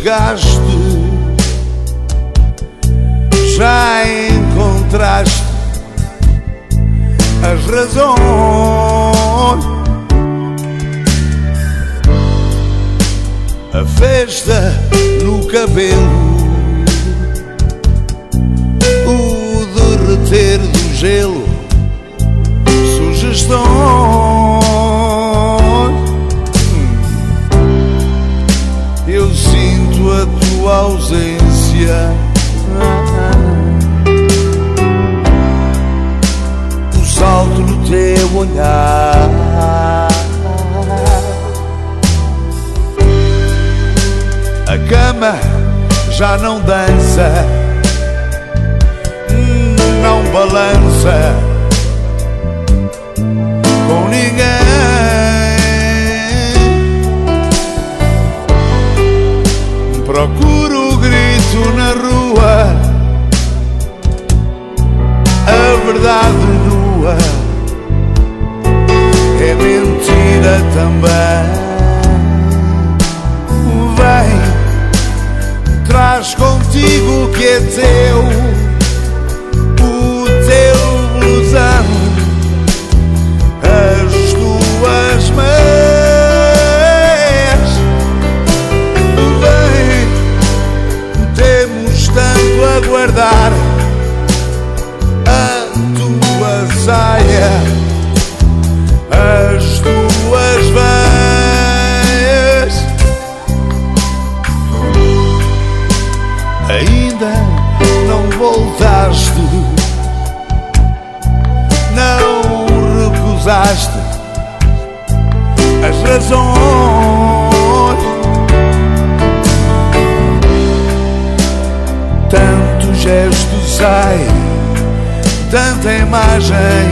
chegaste, já encontraste as razões. A festa no cabelo, o derreter do gelo, sugestões. Eu sinto a tua ausência, o salto no teu olhar. A cama já não dança, não balança com ninguém. Procuro o grito na rua, a verdade nua é mentira também. Vem, traz contigo o que é teu, o teu blusão, as tuas meias. Vem, temos tanto a guardar, a tua saia, as tuas veias. Ainda não voltaste, não recusaste as razões. Tanto gesto sai, tanta imagem,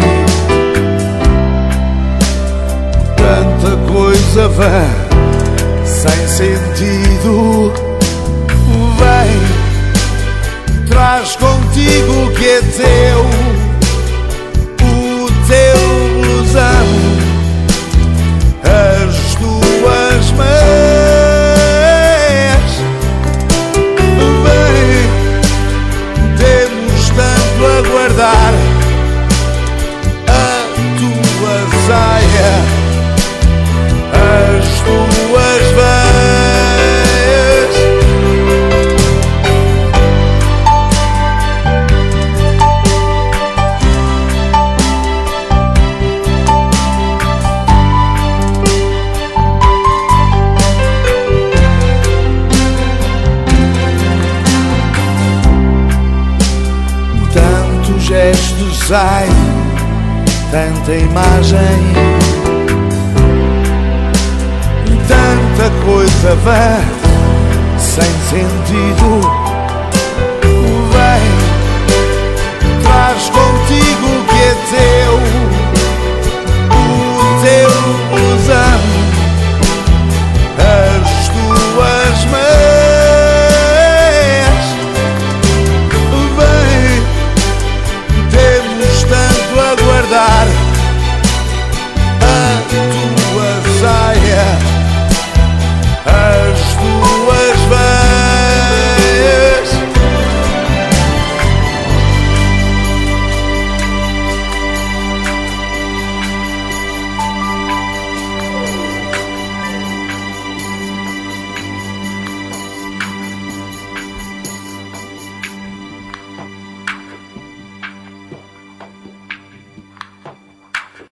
tanta coisa vã sem sentido. Vem, traz contigo o que é teu, o teu blusão, as tuas meias. Vem, temos tanto a guardar, a tua saia, as tuas veias. Gestos sai, tanta imagem, tanta coisa vã sem sentido.